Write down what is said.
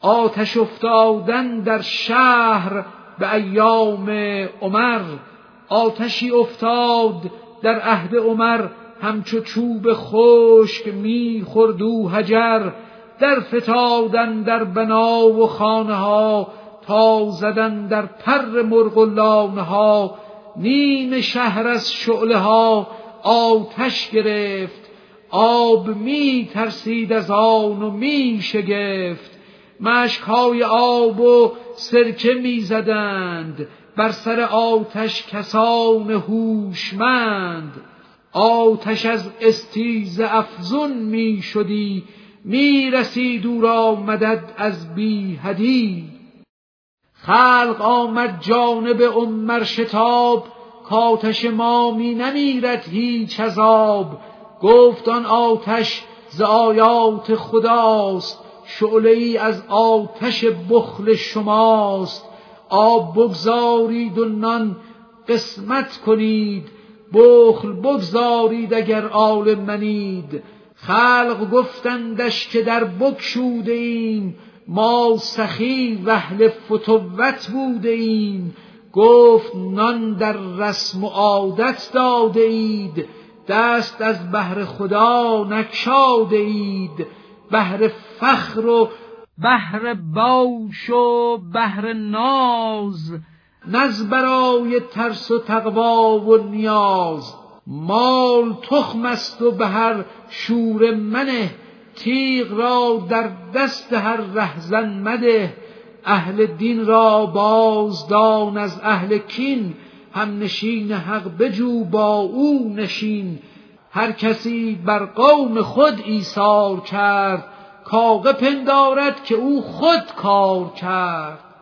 آتش افتادن در شهر به ایام عمر، آتشی افتاد در عهد عمر، همچو چوب خشک میخورد او حجر. در فتادن در بنا و خانه ها، تا زدن در پر مرغ و لانه ها. نیم شهر از شعله ها آتش گرفت، آب می ترسید از آن و می شگفت. مشکهای آب و سرکه می زدند، بر سر آتش کسان هوشمند. آتش از استیزه افزون می شدی، می رسید او را مدد از بی حدی. خلق آمد جانب عمر شتاب، کآتش ما می نمیرد هیچ از آب. گفت آن آتش ز آیات خداست، شعله ای از آتش بخل شماست. آب بگذارید و نان قسمت کنید، بخل بگذارید اگر آل منید. خلق گفتندش که در بگشوده ایم، ما سخی و اهل فتوت بوده ایم. گفت نان در رسم و عادت داده اید، دست از بهر خدا نگشاده اید. بهر فخر و بهر بوش و بهر ناز، نز برای ترس و تقوا و نیاز. مال تخم است و به هر شوره منه، تیغ را در دست هر رهزن مده. اهل دین را بازدان از اهل کین، هم نشین حق بجو با او نشین. هر کسی بر قوم خود ایثار کرد، کاغه پندارد که او خود کار کرد.